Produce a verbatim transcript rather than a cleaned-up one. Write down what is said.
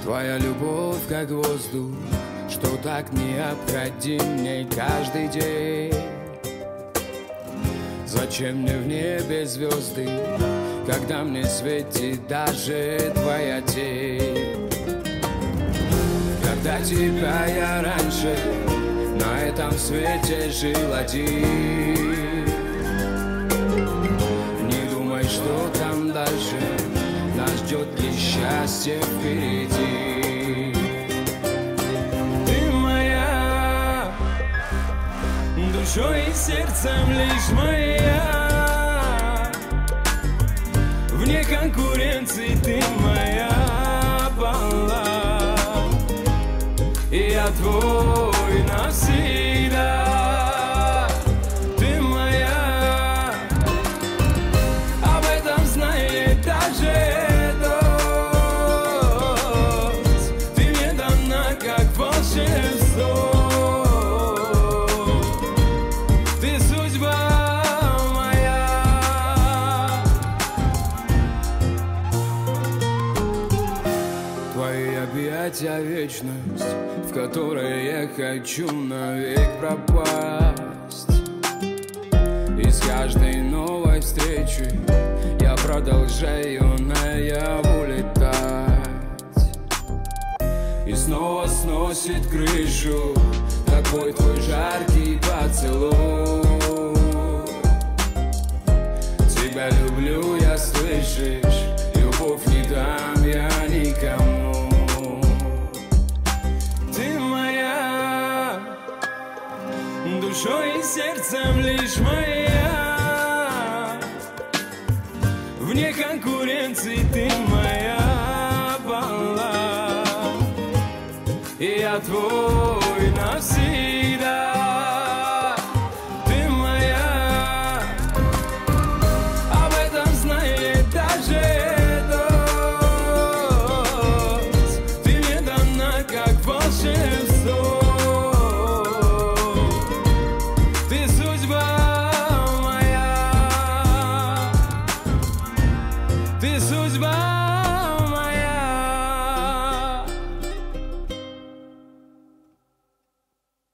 Твоя любовь как воздух, что так необходим мне каждый день. Зачем мне в небе звезды, когда мне светит даже твоя тень? Когда тебя я раньше на этом свете жил один. Не думай, что там дальше, нас ждет лишь счастье впереди. Ты моя, душой и сердцем лишь моя. Вне конкуренции ты моя балла. И я твой навсегда. Ты моя, об этом знает даже дождь. Ты мне дана как волшебство. Ты судьба моя. Твои объятия вечность, в которой я хочу навек пропасть. И с каждой новой встречи я продолжаю наяву летать. И снова сносит крышу такой твой жаркий поцелуй. Тебя люблю, я слышишь, любовь не дам я никому. Душой и сердцем лишь моя. Вне конкуренции ты моя балла. И я твой навсегда.